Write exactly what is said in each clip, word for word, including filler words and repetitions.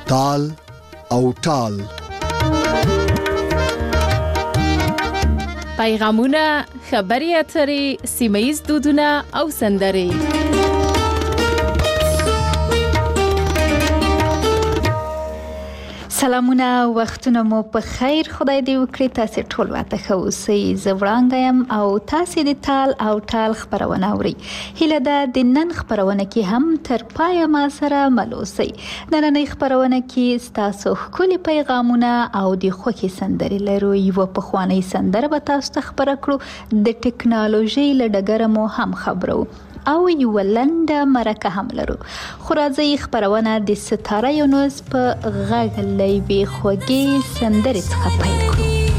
تال او ټال. پیغامونه، خبري اترې، سیمه‌ییز دودونه او سندرې. سلامونه، وختونه مو په خیر. خدای دې وکړي تاسو ټول واته ښه اوسئ. زه وړانګه یم او تاسو د تال او ټال خبرونه اورئ. هیله ده د نن خبرونه کې هم تر پایه ما سره مل اوسئ. نننۍ خبرونه کې ستاسو ښکلي پیغامونه او د خوښۍ سندرې لرو. یوه پخوانۍ سندره به تاسو ته خبره کړو. د ټکنالوژۍ له ډګره مو هم خبرو او یو لنډه مرکه هم لرو. خو راځئ خبرونه د ستاره یونس په غږ له یوې خوږې سندرې څخه پیل کړو.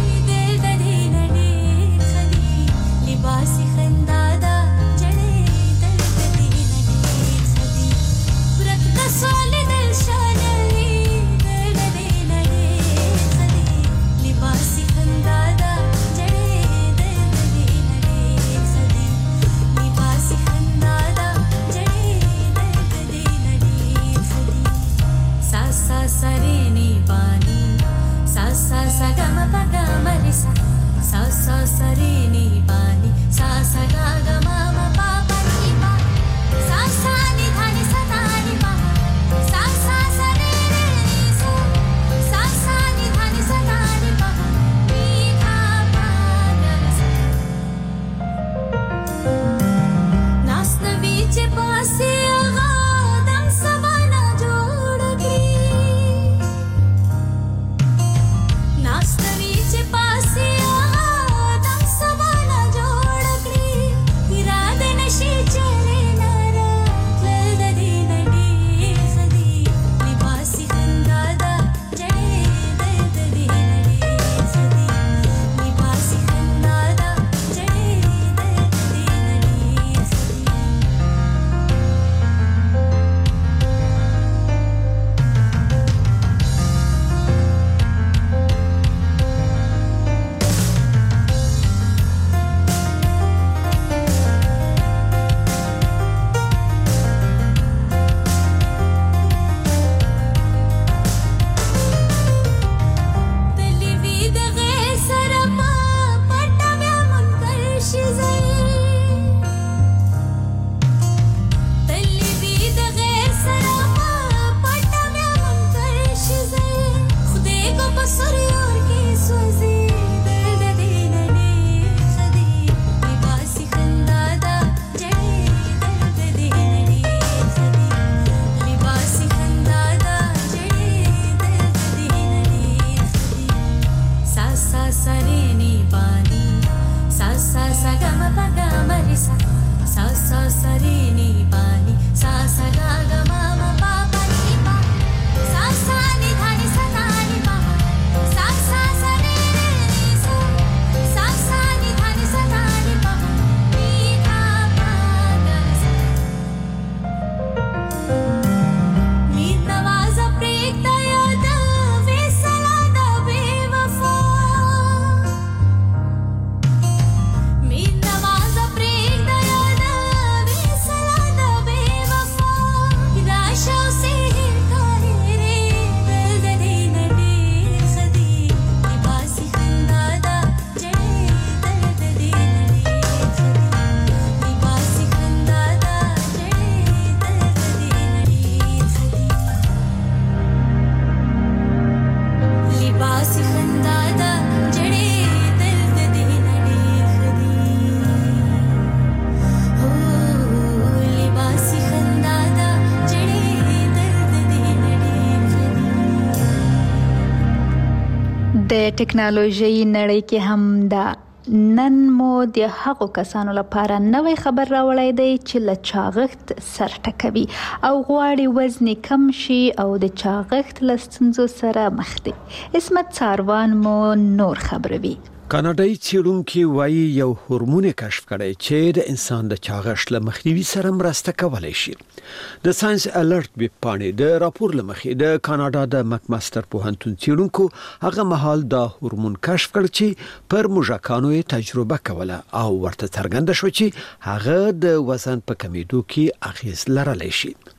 د ټکنالوژي نړۍ کې هم دا نن مو د هغو کسانو لپاره نوې خبر راوړی دی چې له چاغښت سر ټکوي او غواړي وزن کم شي او د چاغښت له ستونزو سره مخ دي. عصمت څاروان مو نور خبروي. کاناډایي څېړونکي وایي یو هورمون کشف کړی چې د انسان د چاغښت له مخنیوي سره مرسته کولی شي. د ساينس الرټ ویب پاڼې د راپور له مخې د کاناډا د مکماستر پوهنتون څېړونکو هغه مهال دا هورمون کشف کړ چې پر موږکانو یې تجربه کوله او ورته څرګنده شو چې هغه د وزن په کمیدو کې اغیز لرلی شي.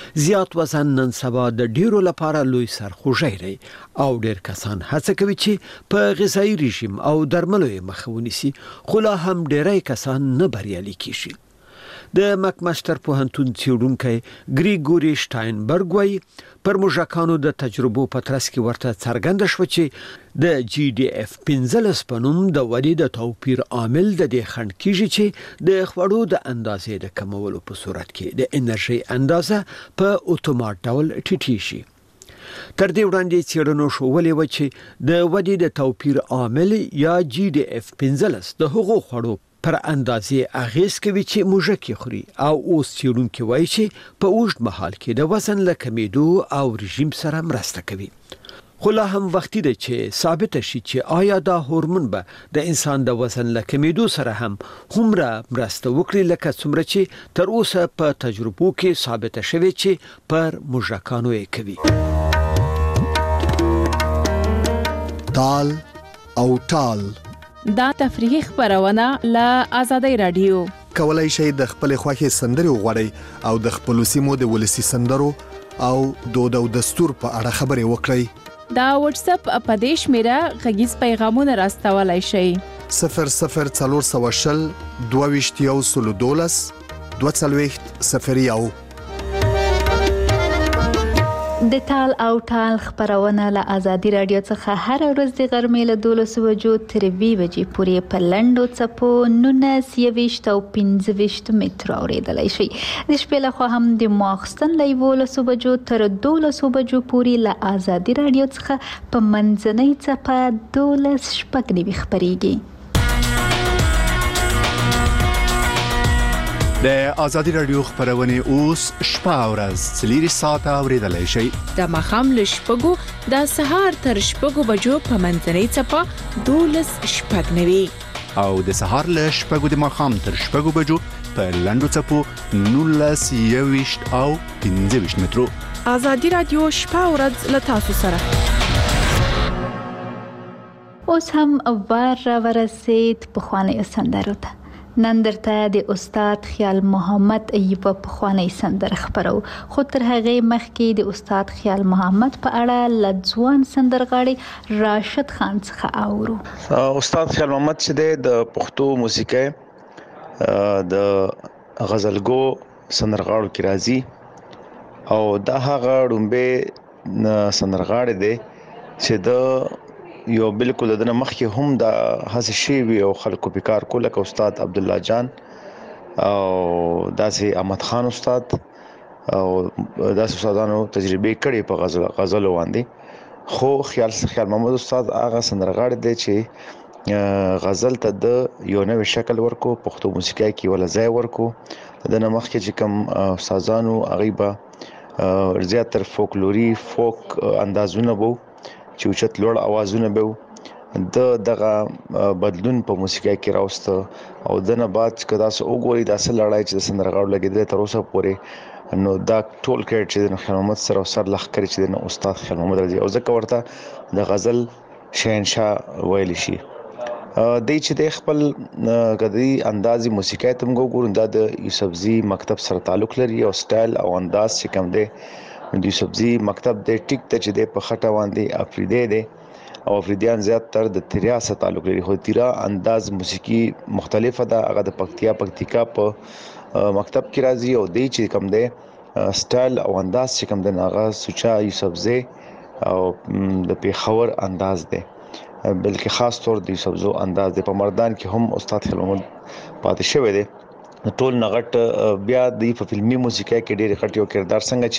زیات وزن نن سبا د ډیرو لپاره لوی سرخوږی دی او ډیر کسان هڅه کوي چې په غذایی رژیم او درملو یې مخه ونیسي، خو لا هم ډیری کسان نه بریالي کیږي. د مکمستر پوهنتون څېړونکی ګریګوري شټاینبرګ وایي پر موږکانو د تجربو په ترڅ کې ورته څرګنده شوه چې د جی ډي اف پنځلس په نوم د ودې د توپیر عامل د دې خنډ کیږي چې د خوړو د اندازې د کمولو په صورت کې د انرژي اندازه په اتومات ډول ټیټیږي شي. تر دې وړاندې څېړنو ښوولې وه چې د ودې د توپیر عامل یا جی ډي اف پنځلس د هغو خوړو پر اندازې اغیز کوي چې موږک یې خوري، او اوس څېړونکي وایي چې په اوږد مهال کې د وزن له کمیدو او رژیم سره مرسته کوي. خو لا هم وختي ده چې ثابته شي چې آیا دا هورمون به د انسان د وزن له کمیدو سره هم هومره مرسته وکړي لکه څومره چې تر اوسه په تجربو کې ثابته شوی چې پر موږکانو یې کوي. تال او ټال دا تفریحي خبرونه له آزادۍ رادیو. کولای شئ د خپل خوښي سندري وغوړئ او د خپل سیمو د ولسی سندرو او دود او دستور په اړه خبرې وکړئ. دا واتس اپ په دې شمیره غږیز پیغامونه راستولای شئ. صفر صفر څلور سوه شل دوه ویشت یو سلو دولس دوه څلوېښت صفر یو. د تال او ټال خبرونه له آزادي رادیو څخه هر ورځ د غرمې له دولس بجو تر دوه بجې پورې په لنډو څپو نولس یوویشت او پنځه ویشت متر اورېدلی شئ. د شپې لخوا هم د ماخستن له یولس بجو تر دولس بجو پورې له آزادي رادیو څخه په منځنۍ څپه دولس شپږ نوي خپرېږي. د آزادي رادیو خبرونه اوس شپه او ورځ څلور ساعته اوریدلای شئ. د ماښام له شپږو د سهار تر شپږو بجو په منځنۍ څپه دولس شپږ نوي او د سهار له شپږو د ماښام تر شپږو بجو په لنډو څپو نولس یوویشت او پنځه ویشت مترو. آزادي رادیو شپه او ورځ له تاسو سره. اوس هم وار را ورسید پخوانی سندرو ته. نن درته د استاد خیال محمد یوه پخوانی سندره خبرو، خو تر هغې مخکې د استاد خیال محمد په اړه له ځوان سندرغاړي راشد خان څخه اورو. استاد خیال محمد چې د پښتو موسیقۍ د غزلګو سندرغاړو کې راځي او دا هغه ډومبه سندرغاړي دی چې د یو بالکل دنه مخکې هم د هڅه شی وی او خلکو پکار کوله ک استاد عبد الله جان او داسې احمد خان استاد او داسې استادانو تجربه کړې په غزل غزل باندې. خو خیال خیال محمد استاد هغه سندرغاړي دی چې غزل ته د یو نوې شکل ورکو، پښتو موسیقۍ کې ولا ځای ورکو. دنه مخکې چې کوم استادانو هغه به زیاتره فولکلوري فوک اندازونه وو چې اوچت لوړ اوازونه به د دغه بدلون په موسیقۍ کې راوسته او دنه بعد کدا سو وګوري د اصل لړای چې د سندرغاړو لګیدل تر اوسه پورې نو دا ټول کړي چې د خیال محمد سره سر لخ کړي چې د استاد خیال محمد رضی او ځکه ورته د غزل شهنشاه ویل شي. د چې د خپل غدي اندازي موسیقۍ تم وګورئ دا د یوسفزي مکتب سره تعلق لري او سټایل او انداز چې کوم دی د یوسفزي مکتب د ټیک ته چې د په خټه باندې افریدي دی او افریدیان زیات تر د تریا سره تعلق لري. خو تیرا انداز موسیقي مختلفه ده، هغه د پکتیا پکتیکا په مکتب کې راځي او د چې کوم دی سټایل او انداز چې کوم دی هغه سوچا یوسفزي او د پیښور انداز دی، بلکې خاص طور د یوسفزو انداز دی. په مردان کې هم استاد خیال محمد پاتې شوی دی. ټول نغټ بیا د فلمي موسیقۍ کې ډېر غټ یو کردار څنګه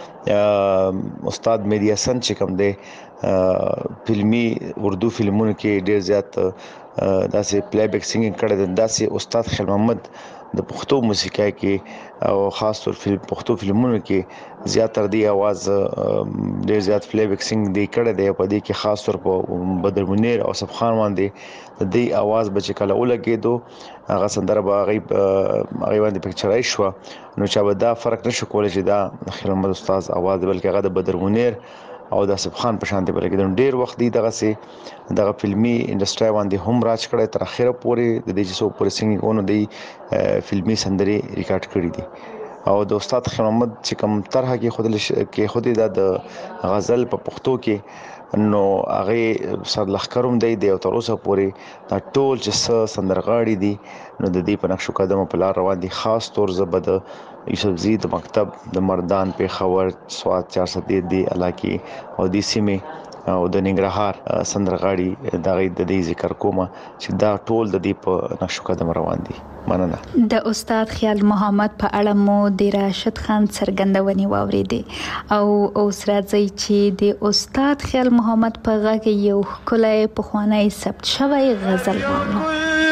چې استاد مهدی حسن چې کوم دی فلمي اردو فلمونو کې ډېر زیات داسې پلی بیک سنگینګ کړی دی، داسې استاد خیال محمد د پښتو موسیقۍ کې او خاص طور فلم پښتو فلمونو کې زیاتره دی आवाज ډېر زیات پلی بیک سنگ دی کړی دی. په دې کې خاص طور په بدر منیر او صف خان باندې د دې आवाज بچ کله ولګېدو هغه سندره به هغه هغه باندې پکچرای شو نو چې به دا فرق نشو کولای چې دا خیال محمد استاد आवाज بلکې هغه د بدر منیر او د صف خان په شان دی. بلکې ډېر وخت دی دغه سي دغه فلمي انډستری باندې هم راج کړی تر اخره پورې د دې چې سو پورې سنگینګ ونه دی فلمي سندري ریکارډ کړی دي او د استاد خیر محمد چې کوم طرحه کې خود کې خود د غزل په پښتو کې نو هغه سر لخرم دی دی او تر اوسه پورې دا ټول چې سندرغاړي دي نو د دې په نقشو قدم په لار روان دي. خاص طور زبد یوسف زی د مکتب د مردان په خبر سواد چار سو دی علاقې او د سیمه او د ننګرهار سندرغاړي د غي د دې ذکر کومه چې دا ټول د دې په نقشو قدم روان دي. مننه. د استاد خیال محمد په اړه مو د راشد خان څرګندونې واوریدې او اوس راځي چې د استاد خیال محمد په غږ یو ښکلی پخوانی ثبت شوی غزل واورو.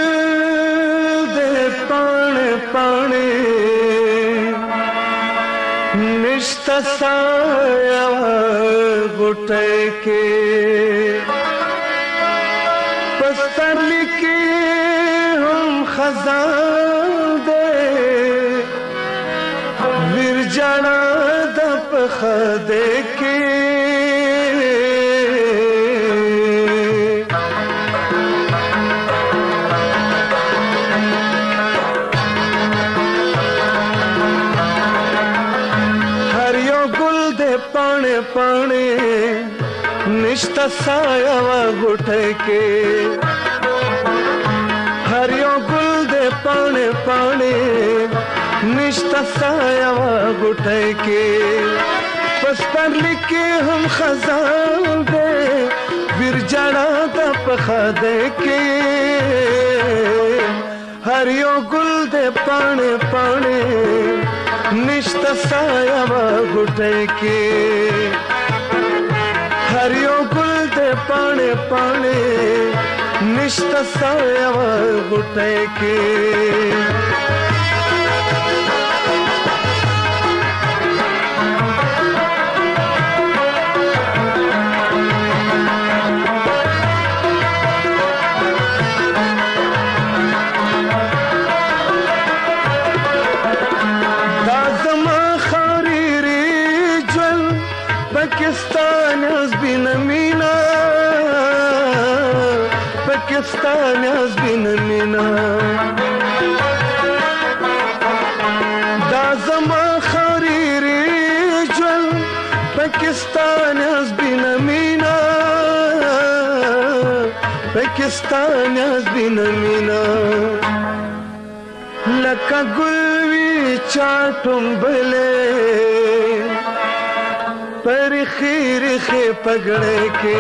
نشتا سایه غټه کې پسترلی کې هم خزان دې ورجانا د پخده کې पाने निष्ठा साया गुटे के हरियो गुल दे पाने पाने निष्ठा साया गुटे के बस पर लिखे हम खजान दे बिरजाना दा पखा दे के हरियो गुल दे पाने पाने निष्ठा साया गुटे के हरियो गुल दे पाने पाने निष्ठा साया गुटे के Pakistan has been a mina Pakistan has been a mina da zama khariri jwal Pakistan has been a mina Pakistan has been a mina laka gulvi chatum bale पर खीर खे पगड़े के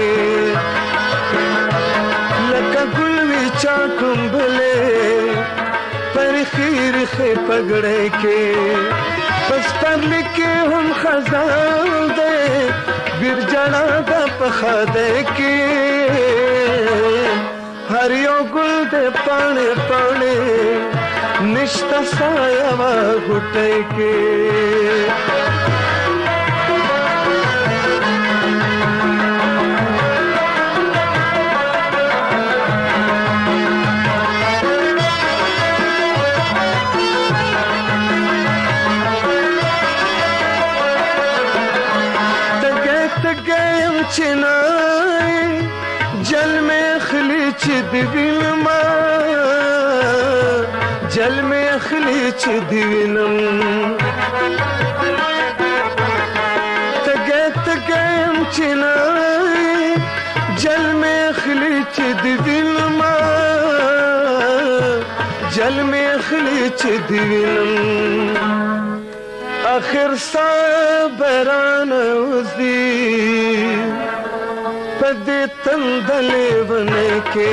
लका गुलवी चाटुम भले पर खीर खे पगड़े के बस पर लिखे हम खजान दे बिरजाना दा पखा दे के हरियो गुल दे पाने पाने निष्ठा साया गुटे के چنای جل میں خلیچ دیوینما جل میں خلیچ دیوینم تگت گیم چنای جل میں خلیچ دیوینما جل میں خلیچ دیوینم آخر صبران وزی پدی تندلے بنے کے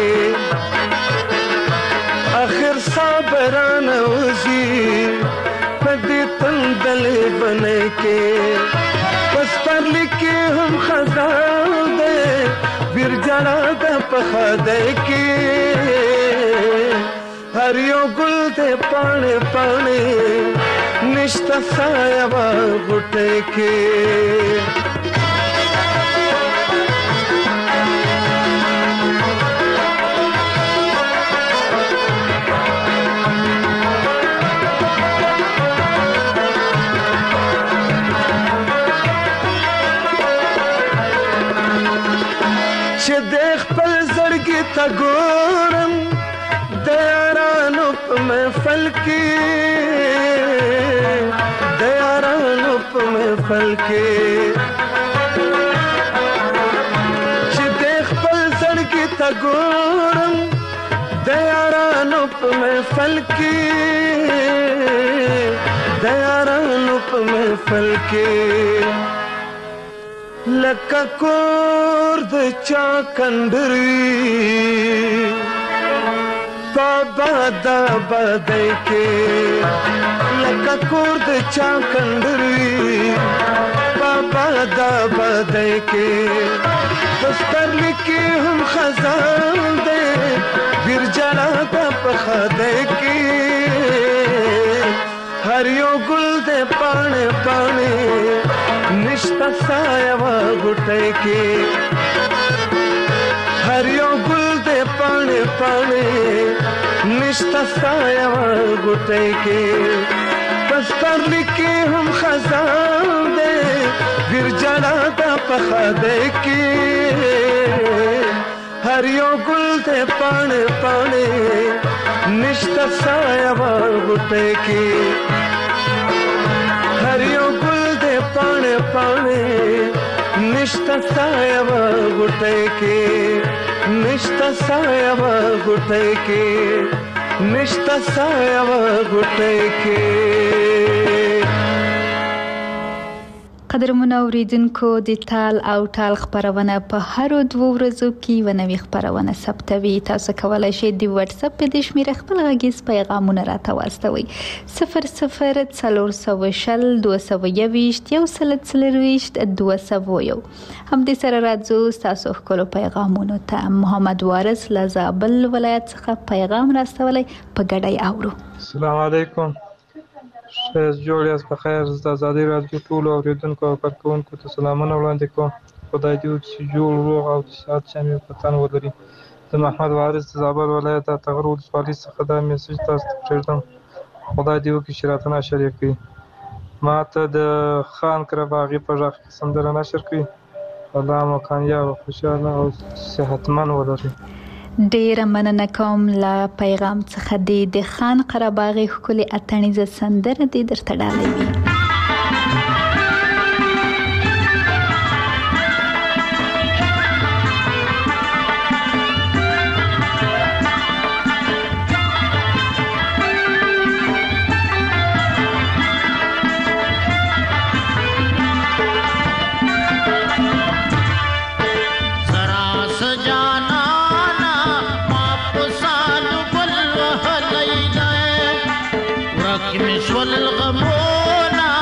آخر صبران وزی پدی تندلے بنے کے بس پر لکھے ہم خزان دے برجانا دا پخا دے کے ہریو گل دے پانے پانے निष्ठा साया गुटे के چې देख पल زړګي تا ګورم د یارانو په محفل کې د محفل کې چې د خپل زړګي ته ګورم د یارانو په محفل کې د یارانو په محفل کې لکه کور د چا کندروي بابا دا بدای کې لکه کور د چا کندروي بابا دا بدای کې دستر لیکي هم خزان دې ګرجلا دا په خدای کې هر یو ګل دې پاڼې پاڼې نشتا سایه وا ګټای کې هر یو ګل دې پاڼې پاڼې نشتا سایه وا ګټای کې پستر لیکي هم خزان دې ګرجلا دا په خدای کې هر یو ګل دې پاڼې پاڼې نشتا سایه وا ګټای کې هر یو ګل دې پاڼې پاڼې نشتا سایه وا ګټای کې نشتا سایه وا ګټای کې نشتا سایه وا ګټای کې. قدرمنو اوریدونکو د تال او ټال خبرونه په هر دوه ورځو کې و نوې خبرونه ثبتوي. تاسو کولای شئ د واتس اپ په شمېره خپل غږیز پیغامونه راته واستوئ صفر صفر څلور سوه شل دوه سوه یوویشت یو سل څلرویشت دوه سوه یو. همدې سره راځو ستاسو ښکلو پیغامونو ته. محمد وارث له زابل ولایت څخه پیغام راستولی په ګډه یې اورو. السلام علیکم. ښه جوړ یاست په خیر. زه د ازادۍ راډیو ټولو اورېدونکو او کارکوونکو ته سلامونه وړاندې کوم. خدای دې وکړي چې جوړ روغ او د صحت شامل وطن ولري. د محمد وارث د زابل ولایت د ټغر ولسوالۍ څخه دا میسج تاسو ته پرېږدم. خدای دې وکړي چې راته نشر یې کړي. ما ته د خان قرهباغي په غږ کې سندره نشر کړي. الله مو کامیاب او خوشحاله او صحتمند ولري. ډیره مننه کوم له پیغام څخه. دی د خان قرهباغي ښکلې اتڼیزه سندره دې درته ډالوي. الغمونا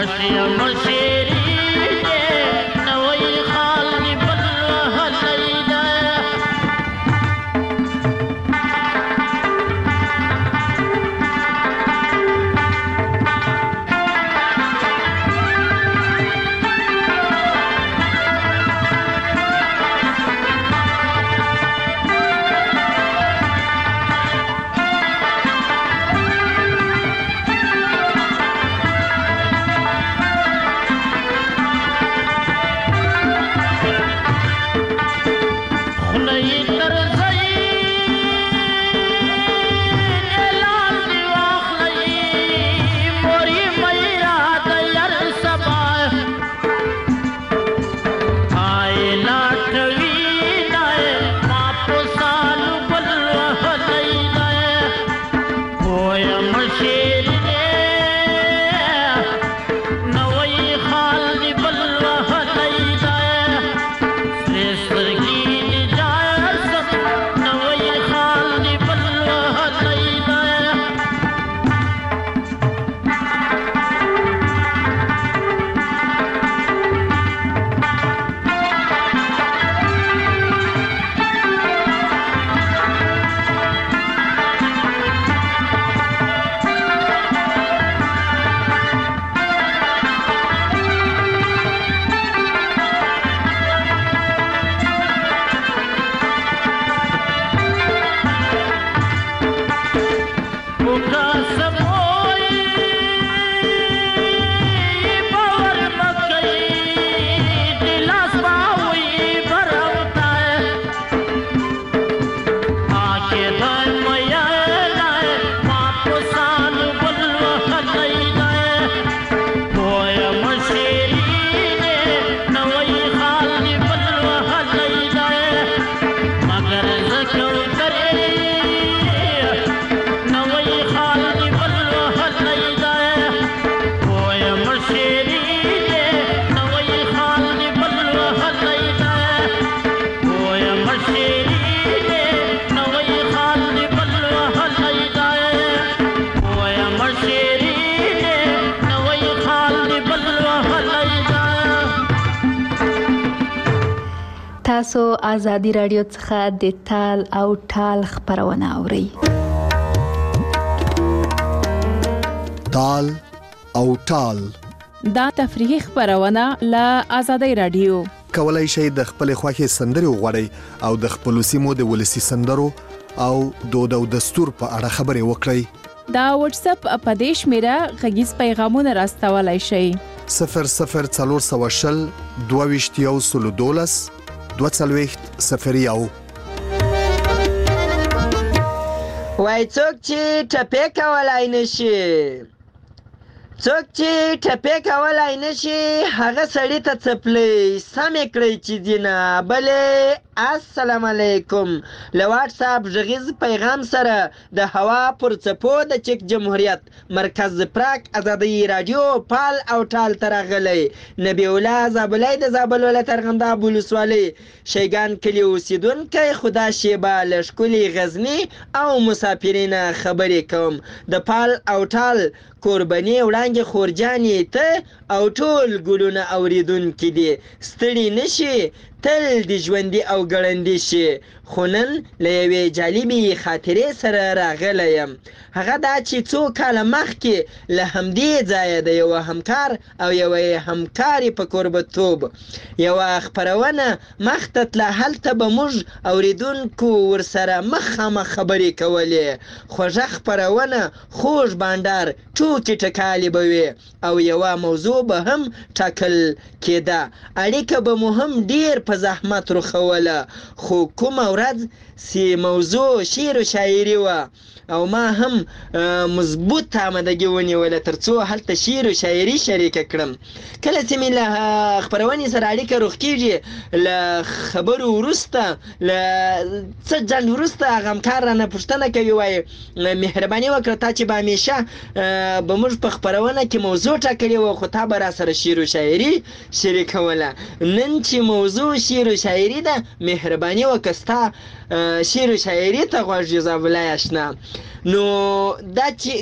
تاسو آزادي رادیو څخه د تال او ټال خبرونه اورئ. تال او ټال دا تفریحي خبرونه له آزادي رادیو. کولای شئ د خپل خوښي سندري وغوړئ او د خپل سیمو د ولسی سندرو او دود او دستور په اړه خبرې وکړئ. دا واتس اپ اپدیش میرا غږیز پیغامونه راستولای شئ. صفر صفر څلور سوه شل دوه ویشت یو سلو دولس دوه څلوېښت صفر یو. وای څوک چې ټپې کولای نشي څوک چې ټپې کولای نشي هغه سړی ته څپلۍ سمې کړئ چې دینه بلې. السلام علیکم. له واټس اپ غږیز پیغام سره د هوا پر څپو د چک جمهوریت مرکز پراک آزادي رادیو پال او ټال ته راغلی. نبی الله زابلی د زابل ولایت ارغنداب ولسوالۍ شیګان کلي اوسېدونکی خدا شیبه له ښکلي غزني او مسافرینه خبرې کوم. د پال او ټال قرباني وړاندې خورجانې ته او ټول ګلونه اوریدونکي دي ستړي نشي تل د ژوندي او ګړندي شي. خو نن له یوې جالبې خاطرې سره راغلی یم. هغه دا چې څو کاله مخکې له همدې ځایه د یوه همکار او یوه همکارې په کوربتوب یوه خپرونه مخ ته تله. هلته به موږ اوریدونکو ورسره مخامخ خبرې کولې. خوږه خپرونه خوږ بانډار ټوکې ټکالې به وي او یوه موضوع به هم ټاکل کېده. اړیکه به مو هم ډېر په زحمت رخوله. خو کومه ورځ سی موضوع شعر و شاعري وه او ما هم مضبوط آمدګي ونیوله تر څو هلته شعر و شاعري شریکه کړم. کله چې مې له خپرونې سره اړیکه روغ کېږي له خبرو وروسته له څه ځنډ وروسته هغه همکار رانه پوښتنه کوي وایي مهرباني وکړه تا چې به همیشه به موږ په خپرونه کې موضوع ټاکلې وه خو تا به راسره شعر و شاعري شریکوله. نن چې موضوع شعر و شاعري ده مهرباني وکړه ستا شعر و شاعري ته غوږ یې زابلی اشنا. نو دا چې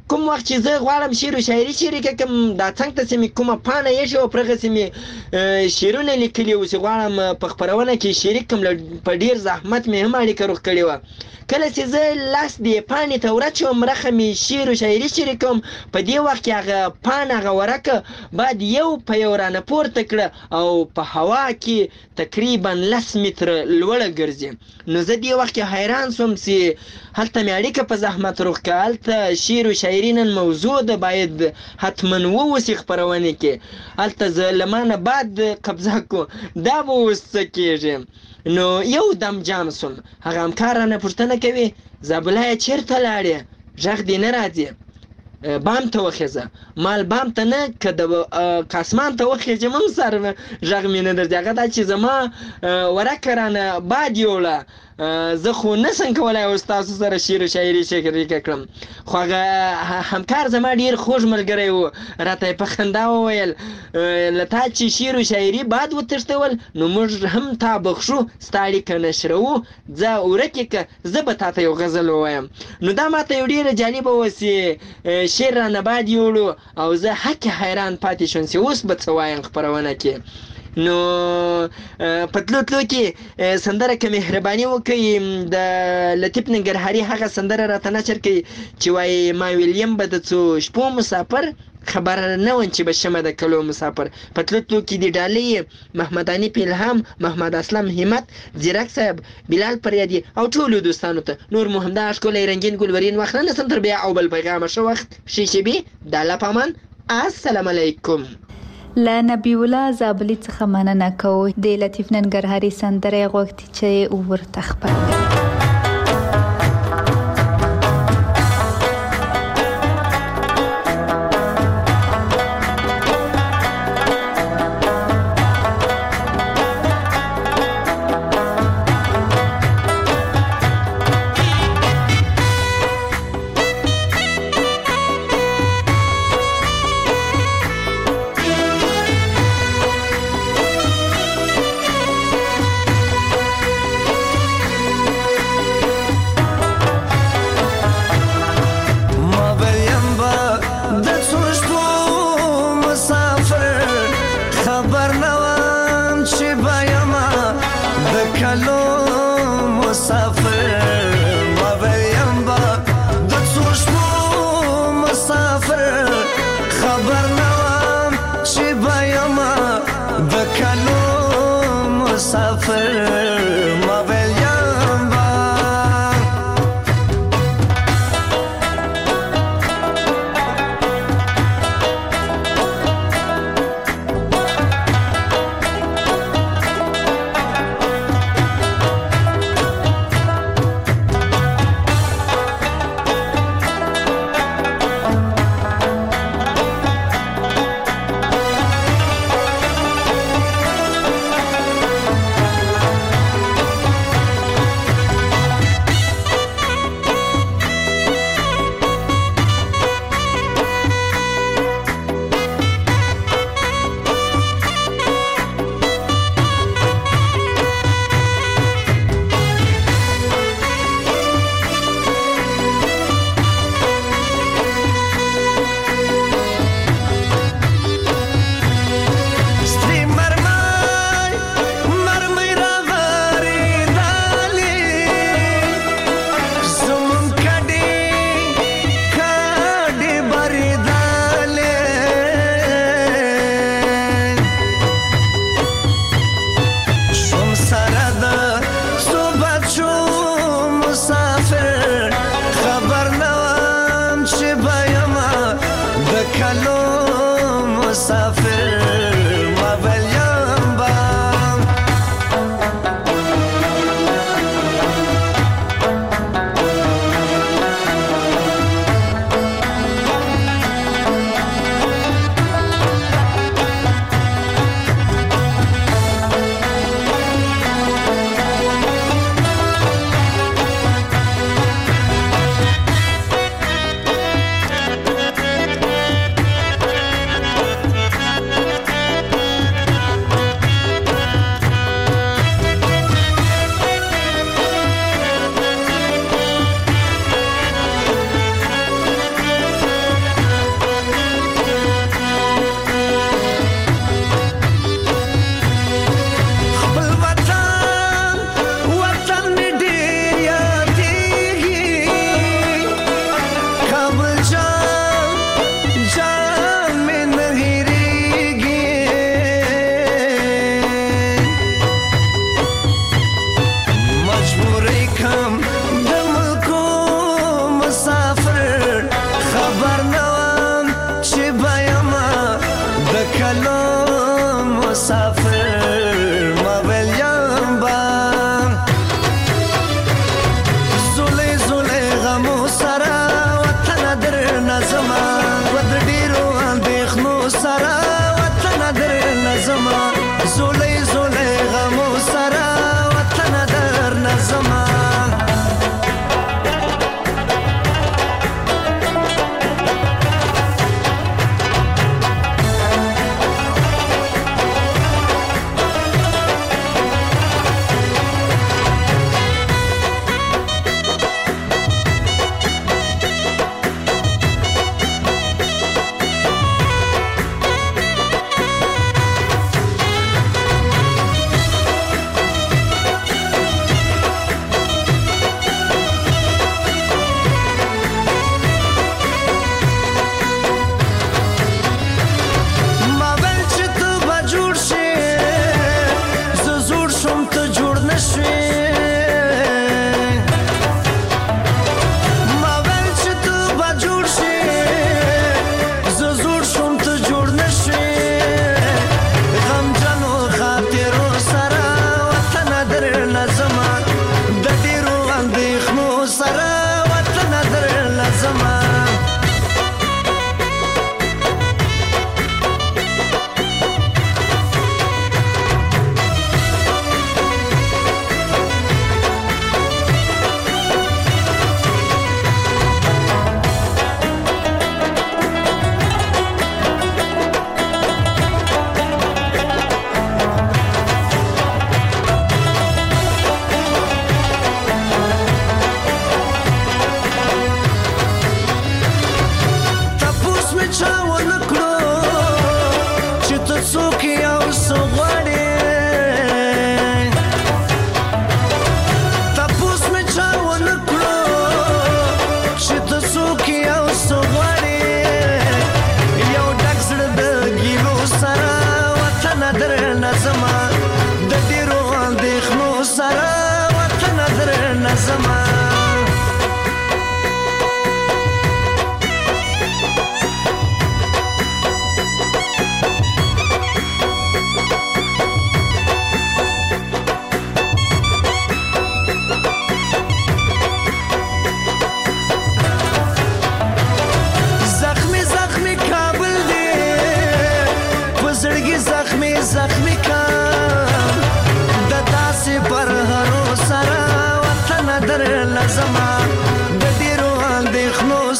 کوم وخت چې زه غواړم شعر او شاعري شریکه کړم دا څنګ ته چې مې کومه پاڼه ایښې وه پر هغسې مې شعرونه لیکلي وو چې غواړم په خپرونه کې شریک کړم په ډېر زحمت مې هم اړیکه روغ کړې وه کله چې زه لاس دې پاڼې ته ورچوم رخه مې شعر او شاعري شریکوم په دې وخت کې هغه پاڼه هغه ورکه بعد یو په یو رانه پورته کړه او په هوا کې تقریبا لس متره لوړه ګرځي نو زه دې وخت کې حیران شوم چې هلته مې اړیکه په زحمت روغ کړه هلته شعر او شاعري نن موضوع ده باید حتما ووسي خپرونې کې هلته زه له ما نه بعد قبضه کړو دا به اوس څه کېږي نو یو دم جام سوم هغه همکار رانه پوښتنه کوي زابلایه چېرته لاړې غږ دې نه راځي بام ته وخېځه مال بام ته نه که د اسمان ته وخېږم هم سر غږ مې نه درځي هغه دا چې زما ورکه رانه باد یوړه زه خو نسم کولی اوس تاسو سره شعر و شاعري شریکه کړم خو هغه همکار زما ډېر خوږ ملګری و راته یې په خندا وویل له تا چې شعر و شاعري باد وتښتول نو موږ هم تا بخښو ستا اړیکه نشروو ځه ورکې که زه به تا ته یو غزل ووایم نو دا ماته یو ډېره جالبه وه چې شعر رانه باد یوړو او زه حقې حیران پاتې شوم چې اوس به څه وایم خپرونه کې نو په تلو تلو کې سندره که مهرباني وکړئ د لطیف ننګرهاري هغه سندره راته نشر کوي چې وایي ما ویلیم به د څو شپو مسافر خبر نه وم چې به شمه د کلو مسافر په تلو تلو کې د ډالۍ محمد حنیف الهام محمد اسلم همت زیرک صاحب بلال پریادي او ټولو دوستانو ته نور مو همدا ښکلی رنګین ګلورین وخت نه نسم تر بیا او بل پیغامه ښه وخت ښې شبې د الله په امان السلام علیکم له نبی الله زابلي څخه مننه کوو د لطیف ننګرهاري سندره غوښتي چې ورته خپروي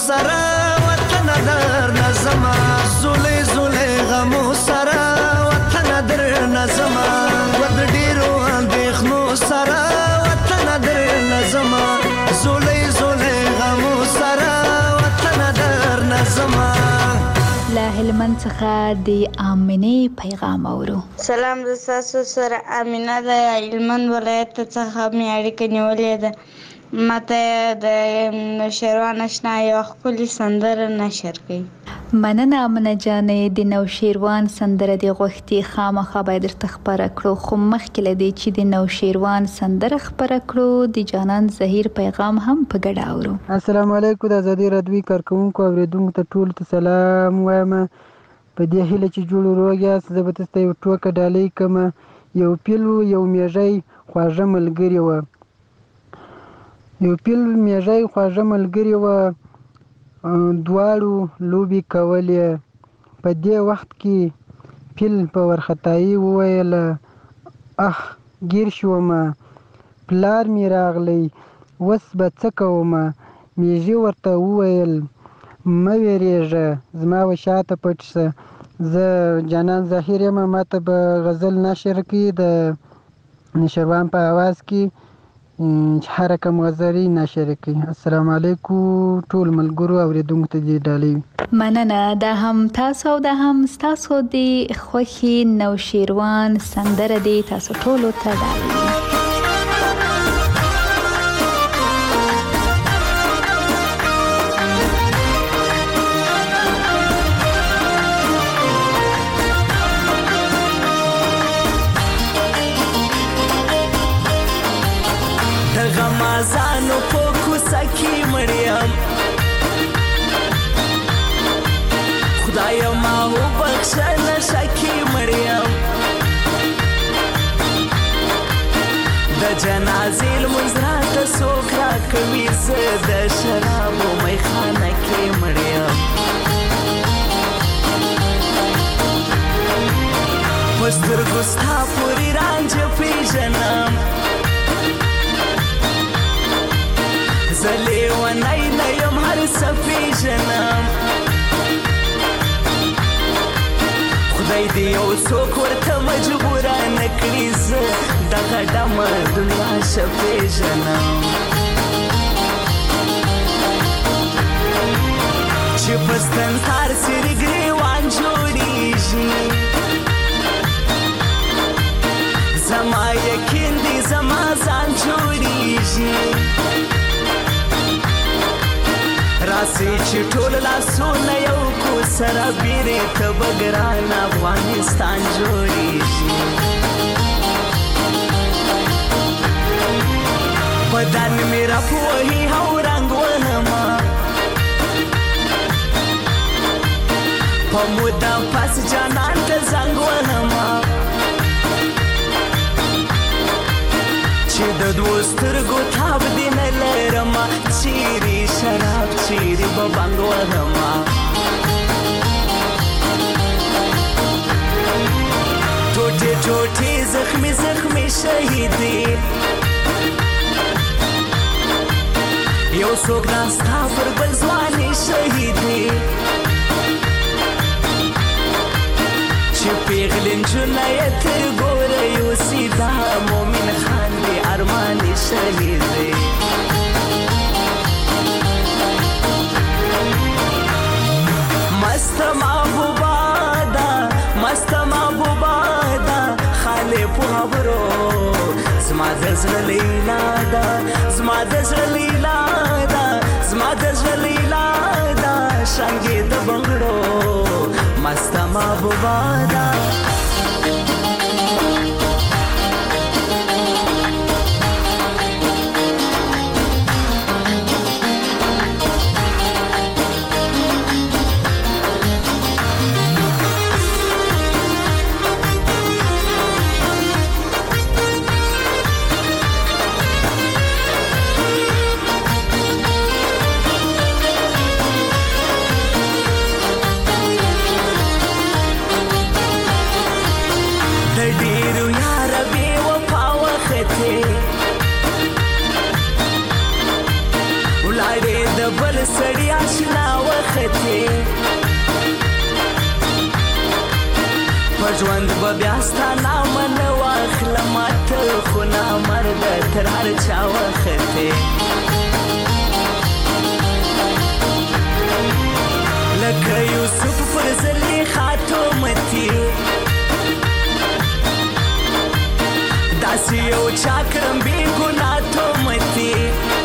سره وطن در نظم زولې زولې غمو سره وطن در نظم ود ډیرو اندېښنو سره وطن در نظم زولې زولې غمو سره وطن در نظم. له هلمند څخه د آمینې پیغام اورو. سلام، زه ستاسو سره آمینه ده، هلمند ولایت څخه مې اړیکه نیولې ده. ماته د نوشیروان اشنا یو ښکلې سندره نشر کړي. مننه آمنه جانې، د نوشیروان سندره د غوښتي خامخا باید درته خپره کړو، خو مخکې له دې چې د نوشیروان سندره خپره کړو د جانان زهیر پیغام هم په ګډه اورو. السلام علیکم، د ازادي راډیو کارکونکو اوریدونکو ته ټولو ته سلام وایم. په دې هیله چې جوړ روغ یاست، زه به تاسو ته یو ټوکه ډالۍ کوم. یو پیل یو میږی خواږه ملګري وه یو پیل میږی خواږه ملګري وه دواړو لوبې کولې. په دې وخت کې پیل په وارخطایي وویل اخ ګیر شومه، پلار مې راغلی، اوس به څه کومه. میږي ورته وویل مه ویرېږه، زما و شاته پټ شه، زه جانان ظاهر یم، ماته به غزل نشر کړي د نوشیروان په اواز کې چې هر رقم غزلې نشر کړي. السلام علیکم ټول ملګرو اوریدونکو ته دې ډالۍ. مننه، دا هم تاسو او دا هم ستاسو د خوښې نوشیروان سندره دی، تاسو ټولو ته ډالۍ. غمازانو په کوڅه کې مړیم، خدایا ما وبخښه نشه کې مړیم. د جنازې لمونځ راته څوک راکوي، زه د شرابو میخانه کې مړیم. په سترګو ستا پورې رانجه پېژنم، زه لیونی نه یم هر څه پېژنم. خدای دې یو څوک ورته مجبوره نه کړي، زه دغه ډمه دنیا ښه پېژنم. چې په ستنتار څېرې ګرېوان جوړېږي، زما یقین دی زما ځان جوړېږي. راسي چې ټول لاسونه یو کو سره بیرې ته به ګران افغانستان جوړېږي. بدن مې راپوهي او رنګ وهمه، په موده پس جانان ته زنګ وهمه، چې د دوو سترګو تاب دې نه لرمه، چیرې شراب چیرې به بنګ وهمه. ټوټې ټوټې زخمي زخمي شهیدې، یو څوک ناستا پر بل ځوانې شهیدې، چې پیغلې نجونه یې تر ګوره یوسي، دا مومن خان دې ارمانې شهیدې. مست محبوبه ده مست محبوبه ده، خالې په خبرو زما د زړه لیلا ده، زما د زړه لیلا ده، زما د زړه لیلا ده، شانګې د بنګړو مست محبوبه ده. بل سړی آشنا وختې په ژوند به بیا ستا نامه نه واخلم ته خو نامرده تر هر چا وختې لکه یوسف پر زلیخا تومتې داسې یو چا کړم بې ګناه تومتې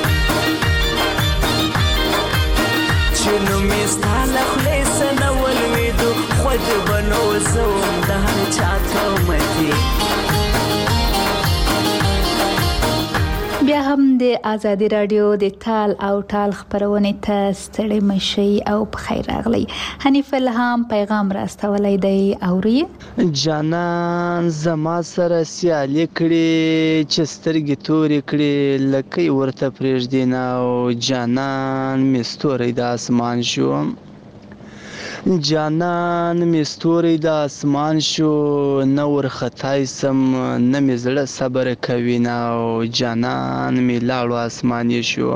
چې نوم یې ستا له خولې څه نه ولوېدو خود به نو زه وم د هر چا تومتې بیا هم د آزادي رادیو د تال او ټال خبرونې ته ستړي مشي او په خیر راغلی. حنیف الهام پیغام راستولی دی اوري. جانان زما سره سیالي کړي چې سترګې تورې کړي لکۍ ورته پرېږدي نه او جانان مې ستوری د اسمان شو جانان مې ستوری د اسمان شو نه ورختای سم نه مې زړه صبر کوي نه او جانان مې لاړو اسماني شو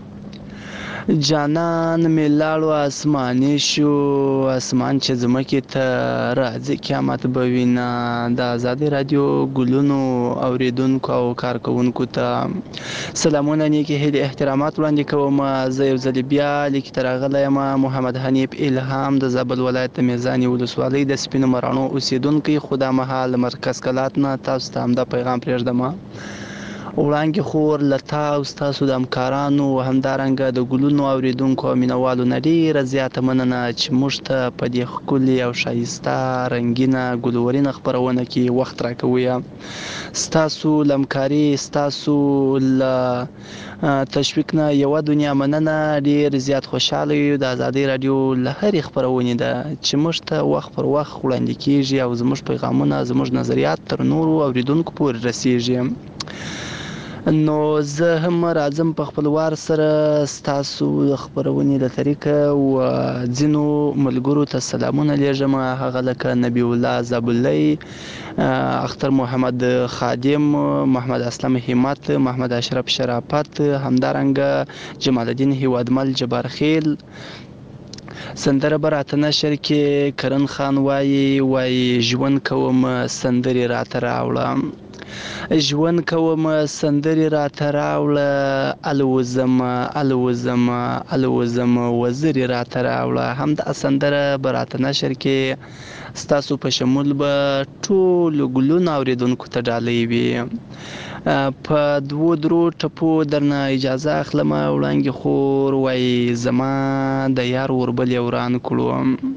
جانان مې لاړو اسماني شو اسمان چې ځمکې ته راځي قیامت به وینه د آزادي رادیو ګلونو اوریدونکو او کارکوونکو ته سلامونه نیکې هیلې احترامات وړاندې کوم. زه یو ځل بیا لیکې ته راغلی یم محمد حنیف الهام د زابل ولایت د میزانې ولسوالۍ د سپینو مراڼو اوسیدونکی خو دا مهال مرکز کلات نه تاسو ته همدا پیغام پرېږدم. وړانګې خور له تا او ستاسو د همکارانو همدارنګه د ګلونو اوریدونکو او مینوالو نه ډېره زیاته مننه چې موږ ته په دې ښکلې او ښایسته رنګینه ګلورینه خپرونه کې وخت راکوئ. ستاسو له همکاري ستاسو له تشویق نه یوه دنیا مننه. ډېر زیات خوشحاله یو د آزادۍ راډیو له هرې خپرونې ده چې موږ ته وخت پر وخت وړاندې کیږي او زموږ پیغامونه زموږ نظریات تر نورو اوریدونکو پورې رسیږي. نو زه هم راځم په خپل وار سره ستاسو خبرونې له طریقه او ځینو ملګرو ته سلامونه لیږم هغه لکه نبی الله زابلی اختر محمد خادم محمد اسلم همت محمد اشرف شرافت همدارنګه جمال الدین هیوادمل جبار خیل سندره براته نشر کې کرن خان وایي وایي ژوند کوم سندرې راته راوړه ژوند کوم سندرې راته راوړه الوزم الوزم الوزم وزرې راته راوړه. همدا سندره براته نشر کې ستاسو په شمول به ټولو ګلونو اوریدونکو ته ډالۍ وي. په دوو درو ټپو درنه اجازه اخلم. وړانګې خور وایي زما د یار وربل وران کړو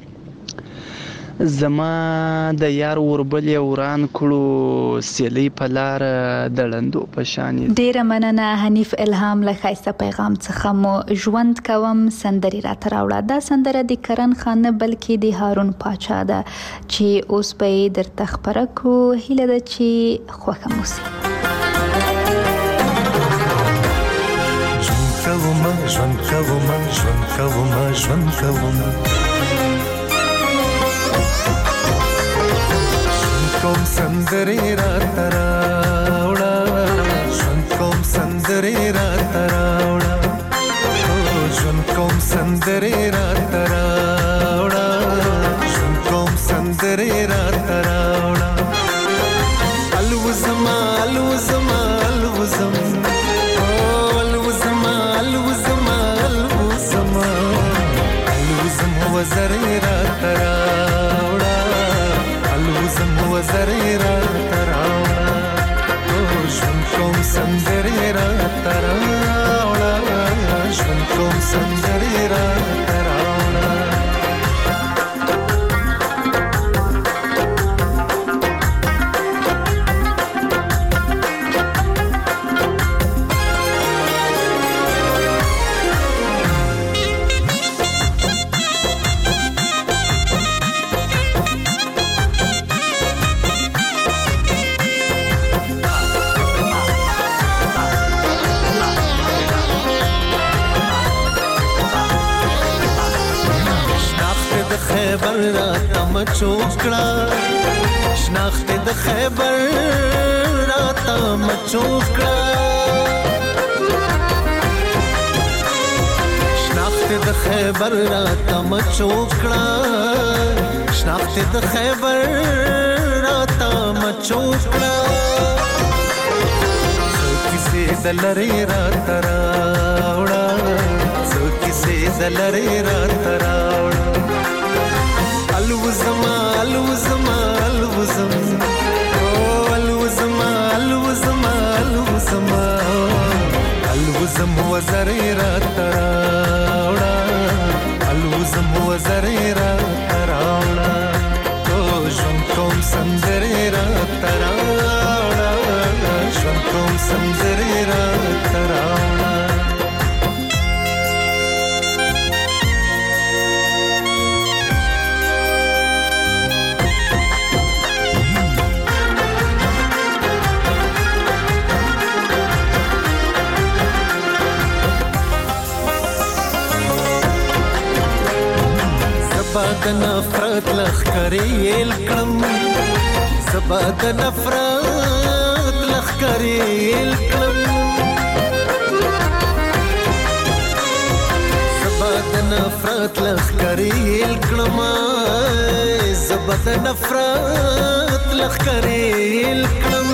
زما د یار وربل وران کړو سیلۍ په لار د ړندو په شان. ډیره مننه حنیف الهام له ښایسته پیغام څخه مو ژوند کوم سندرې راته راوړه. دا سندره د کرن خان نه بلکې د هارون پاچا ده چې اوس به یې درته خپره کړو. هیله ده چې خوښه مو سي. ژوند کوم ژوند کوم ژوند کوم کوم سندرې راته راوړه ژوند کوم سندرې راته راوړه ژوند کوم سندرې راته راوړه ژوند کوم سندرې راته راوړه الوزم الوزم الوزم الوزم الوزم الوزم الوزم وزرې راته راوړه الوزم وزرې راته راوړه ژوند کوم سندرې راته راوړه ژوند کوم سندرې راته راوړه. خیبر راته مچوکړه شناخت د خیبر راته مچوکړه د خیبر را تم چوکړه شناخت د خیبر را تم چوکړه څوکې دلری را تراوړه څوکې دلری را تراوړه الوزما الوزما الوزم او الوزما الوزما الوزما الوزم وزری را تراوړه الوزم وزری را تراوړه او ژوند کوم سندرې را تراوړه ژوند کوم سندرې را تراوړه زبا د نفرت لخکرې یل کړم زبا د نفرت لخکرې یل کړم زبا د نفرت لخکرې یل کړم زبا د نفرت لخکرې یل کړم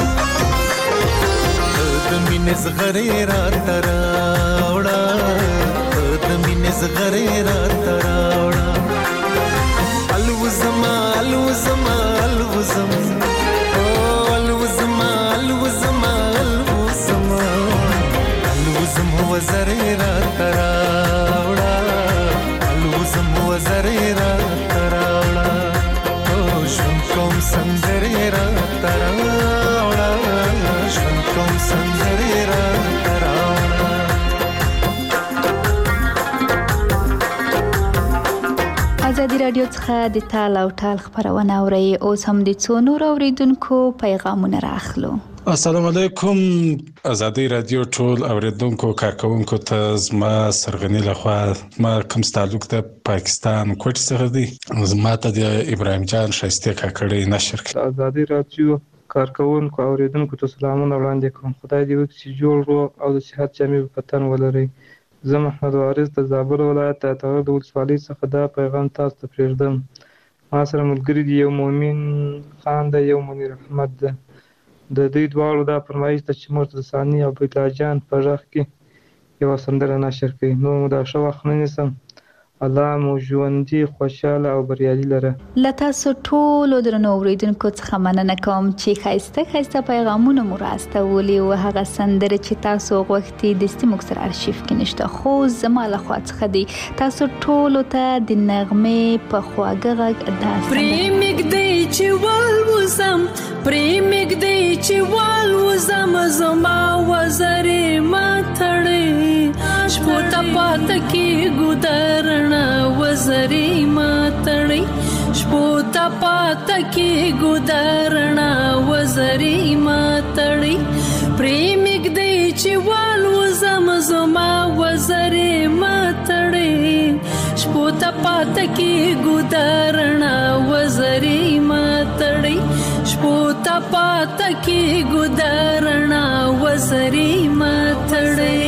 د مینې زغرې را تراوړه د مینې زغرې را تراوړه الوزما الوزما الوزم او الوزما الوزما الوزما الوزم وزری را تراوړه الوزم وزری را تراوړه او ژوند کوم سندرې را تراوړه ژوند کوم سندرې را تراوړه ازادي راډیو څخه د تال او ټال خبرونه اوري اوس هم د څو نور اوریدونکو پیغامونه راخلو. السلام علیکم. ازادي راډیو ټول اوریدونکو کارکونکو ته زما سرغنی لخوا ما کوم تعلق د پاکستان کوټ څخه دی زما ته د ابراهیم جان شایسته کاکړی نشر کړ. ازادي راډیو کارکونکو اوریدونکو ته سلامونه وړاندې کوم. خدای دې وکړي چې جوړ روغ او د صحت جامع وطن ولري. زه محمد وارث د زابل ولایت د اتغر د ولسوالۍ څخه دا پیغام تاسو ته پرېږدم. ما سره ملګری دی یو مؤمن خان دی یو منیر احمد ده. د دوی دواړو دا فرمایش ده چې مرتضی ثاني او عبیدالله جان په غږ کې یوه سندره نشر کړي. نو دا ښه وخت نه نیسم. الله مو ژوندي خوشحاله او بریالي لره. له تاسو ټولو درنو اوریدونکو څخه مننه کوم چې ښایسته ښایسته پیغامونه مو راستولي او هغه سندرې چې تاسو غوښتي دستي موږ سره ارشیف کې نشته خو زما له خوا څخه دی. تاسو ټولو ته د نغمې په خواږه غږ دا پرېمږ دی چې والوزم پرېمږ دی چې والوزم زما وزرې ماتړې شپو ته پاته کې ګودرنا وزرې ماتړې شپو ته پاته کې ګودرنا وزرې ماتړې پرېمږ دی چې والوزم زما وزرې ماتړې شپو ته پاته کې ګودرنا وزرې ماتړې شپو ته پاته کې ګودرنا وزرې ماتړې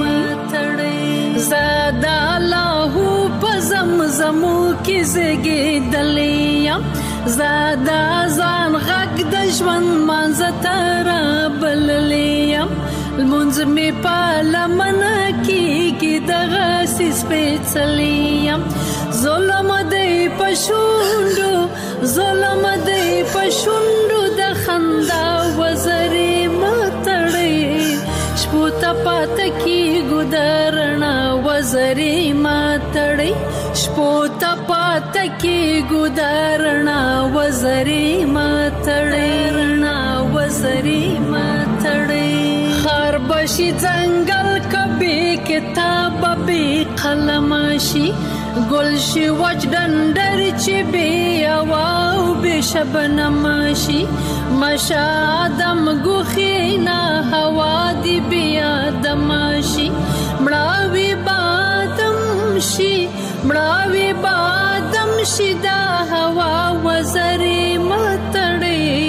زادا الله په زمزمو کې زګېدلې زادا ځان غږ د ژوند منځ ته رابللې لمونځ مې په لمنه کېږي دغسې سپېڅلې ظلم دی په شونډو ظلم دی په شونډو د خندا وزرې ماتړې شپو ته پاته کېږو درنا وزرې ماتړې شپو ته پاته کېږو درنا وزرې ماتړې رڼا وزرې ماتړې خار بشي ځنګل کبي کتاب به قلم شي ګل شي وچ ډنډر چې بي او به شبنم شي مشادم ګوخینا هوا دی بیا دمشي مړاوي بادم شي مړاوي بادم شي دا هوا وزرې ماتړې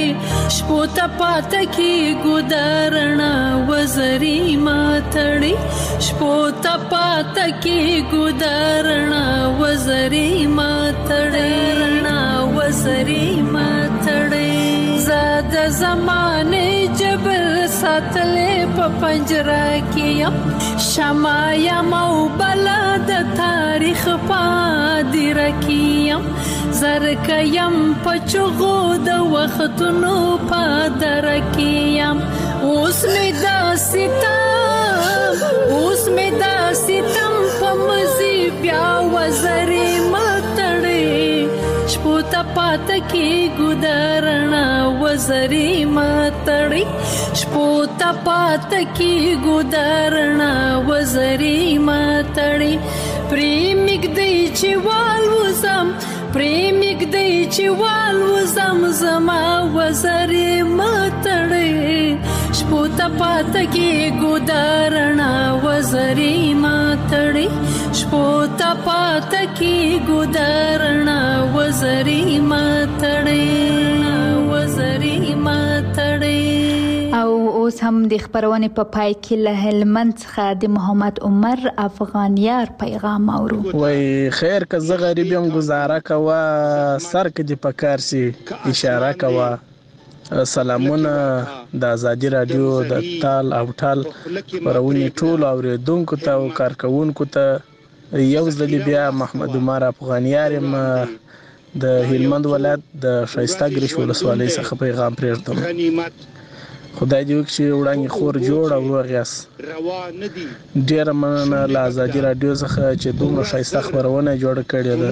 شپو ته پاته کېږو د رڼا وزري ماتړې شپو ته پاته کېږو د رڼا وزري ماتړې رڼا وزري ماتړې زه د زمانې جبر ساتلې په پنجره کې یم شمع یم او بلا د تاریخ پادره کې یم زرکه یم په چغو د وختونو پادره کې یم اوس مې دا ستم اوس مې دا ستم په مزي بیا وزري ماتړې شپو ته پاته کېږو د رڼا وزري ماتړې شپو ته پاته کېږو د رڼا وزري ماتړې پرې مګدې چې والوزم پرې مګدې چې والوزم زما وزري ماتړې شپو ته پاته کېږو د رڼا وزري ماتړې شپو ته پاته کېږو د رڼا وزري ماتړې وزري ماتړې او اوس هم د خبرونې په پای کې له هلمند څخه د محمد عمر افغانیار پیغام اورو. وای خیر که زه غریب یم گزاره کوه سر کې دې پکار سي اشاره کوه. سلامونه د ازادي رادیو د تال او ټال خبرونې ټول اوریدونکو ته او کارکونکو ته یو ځل بیا محمد عمر افغانیار یم د هلمند ولایت د شایسته ګریش ولسوالۍ څخه پیغام پرېږدم. خدای دې وکړي وړاندې خور جوړ او روغ یاست. ډېره مننه له ازادي رادیو څخه چې دومره ښایسته خپرونه جوړه کړې ده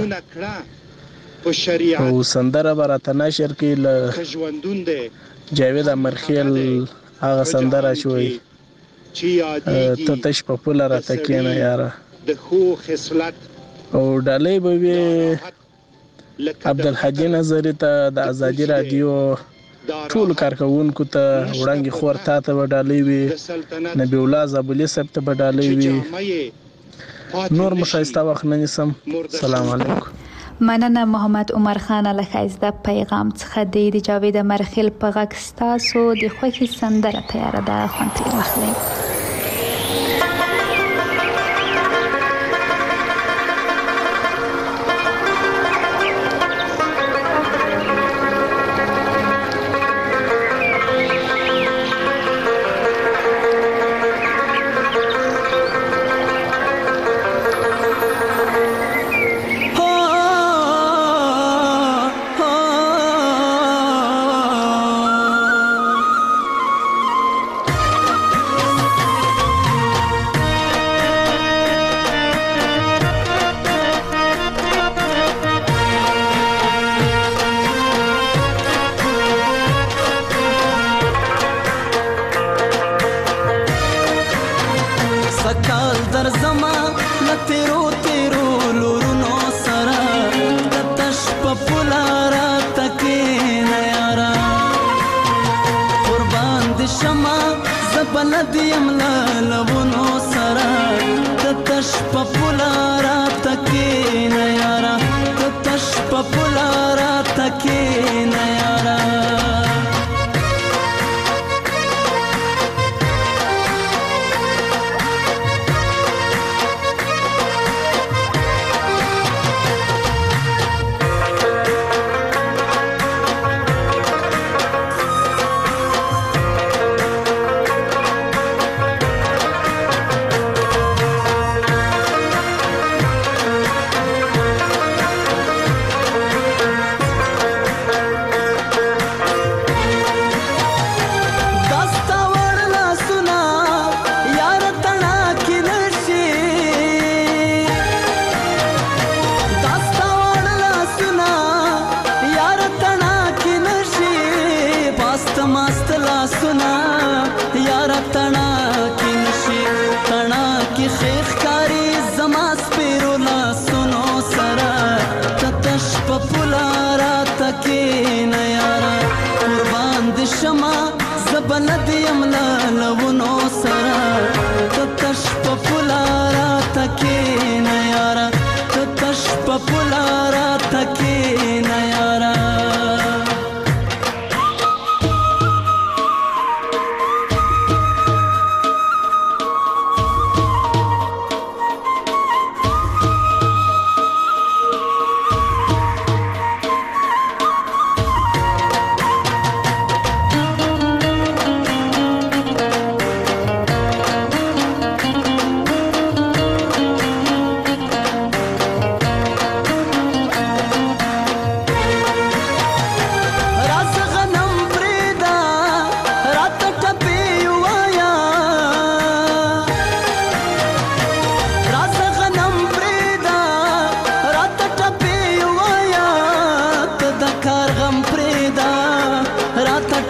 او سندره به راته نشر کړي له جاوید امرخیل هغه سندره چې وایي ته تش په پوله راته کښېنه یاره او ډالۍ به وي عبدالحجي نظري ته د ازادي رادیو ټول کارکونکو ته وړاندې خور تا ته به ډالۍ وي نبی الله زابلي صاحب ته به ډالۍ وي نور مو ښایسته وخت نه نیسم. سلام علیکم. مننه محمد عمر خان له ښایسته پیغام څخه دی. د جاوید امرخیل په غږ ستاسو د خوښې سندره تیاره ده خوند ترې واخلئ.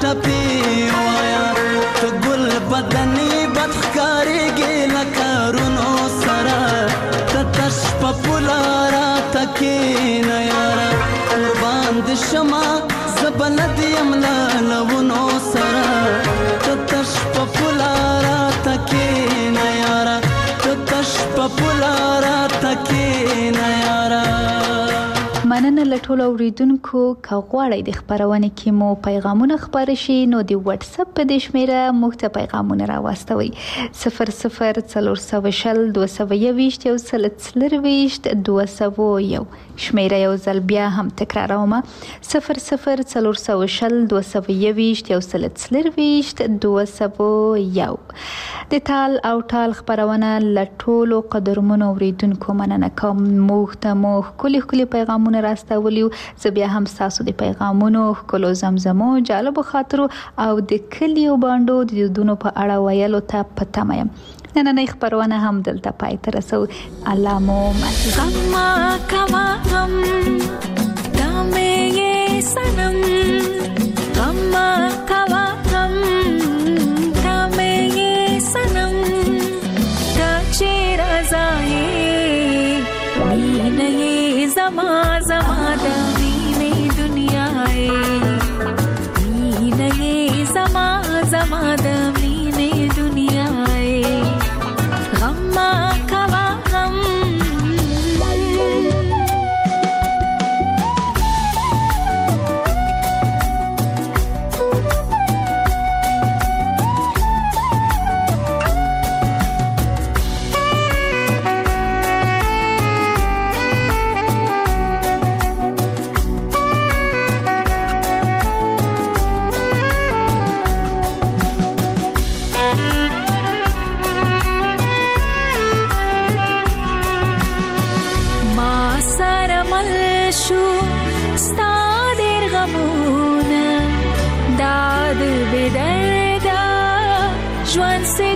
ټپي وایا ته ګل بدني بدخکارېږي لکه رونو سره ته تش په پولاره تکېنه یاره قربان د شمه زه بلد یم له لونو سره ته تش په پولاره تکېنه یاره ته تش په پولاره تکېنه یاره. مننه له ټولو اوریدونکو. که غواړئ د خپرونې کې مو پیغامونه خپاره شي نو د واتس اپ په دې شمیره موږ ته پیغامونه راواستوئ. صفر صفر څلور سوه شل دوه سوه یوویشت یو سل څلرویشت دوه سوه یو. شمیره یو ځل بیا هم تکراروم: صفر صفر څلور سوه شل دوه سوه یوویشت یو سل څلرویشت دوه سوه یو. د تال او ټال خپرونه له ټولو قدرمنو اوریدونکو مننه کوم. موږ ته مو ښکلي ښکلي پیغامونه راستولیو. زه بیا هم ستاسو د پیغامونو ښکلو زمزمو جالبو خاطرو او د کلیو بانډو د دودونو په اړه ویلو ته په تمه یم. نننۍ خپرونه هم دلته پای ته رسو. الله مو مل. غم کما غم دامه یې سنم غم کما غم دامه یې سنم دا چې رضایې مینه یې زما زما د مینې دنیا یې مینه یې زما زما د مینې دنیا یې غم کوا غم. ژوند